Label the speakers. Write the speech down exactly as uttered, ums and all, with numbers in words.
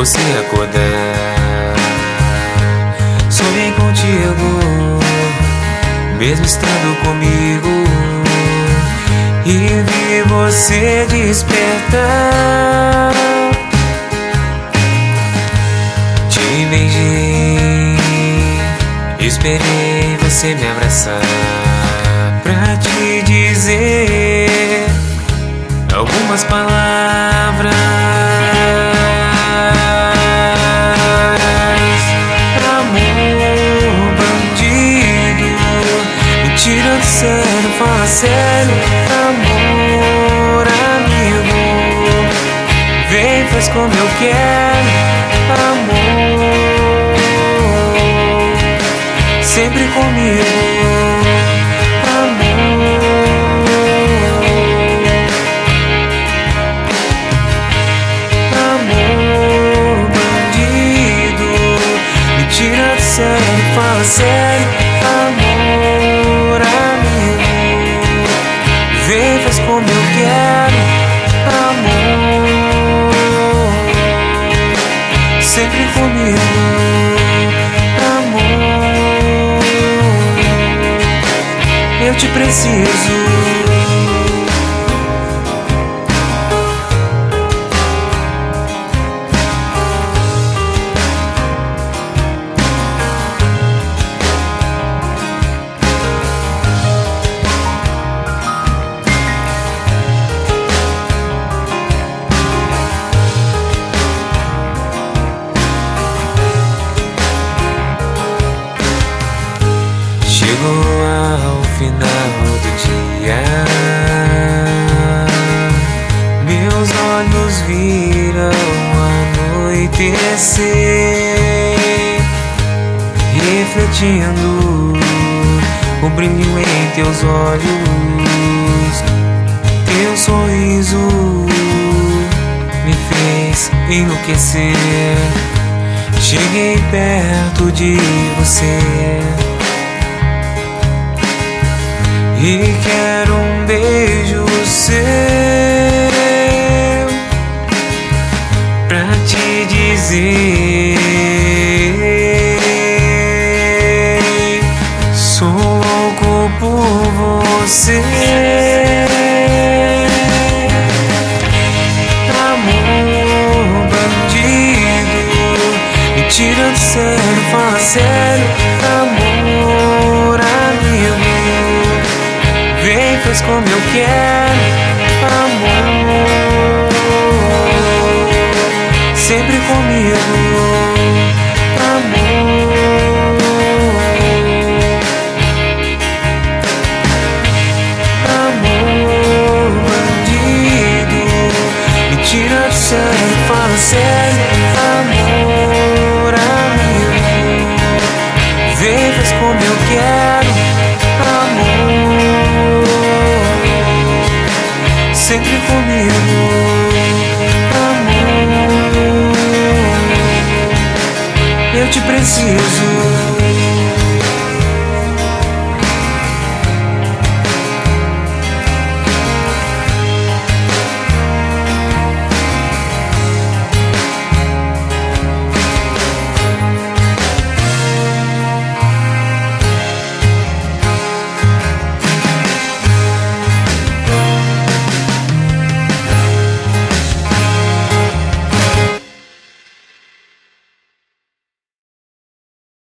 Speaker 1: você acordar. Sonhei contigo, mesmo estando comigo, e vi você despertar. Te beijei, esperei você me abraçar, pra te dizer algumas palavras. Amor bandido, mentira do sério, fala sério. Amor amigo, vem, faz como eu quero. Amor, sempre comigo. Tira de sério, fala sério. Amor amigo, vem, faz como eu quero. Amor, sempre comigo. Amor, eu te preciso. Chegou ao final do dia, meus olhos viram anoitecer, refletindo o brilho em teus olhos. Teu sorriso me fez enlouquecer. Cheguei perto de você e quero um beijo seu, pra te dizer: sou louco por você. Amor bandido, mentira do sério, fala sério. Amor amigo, vem, faz como eu quero. Amor, sempre comigo. Amor, amor bandido, mentira do sério, fala sério. Amor amigo, vem, faz como eu quero. Amor, sempre comigo. Amor, eu te preciso.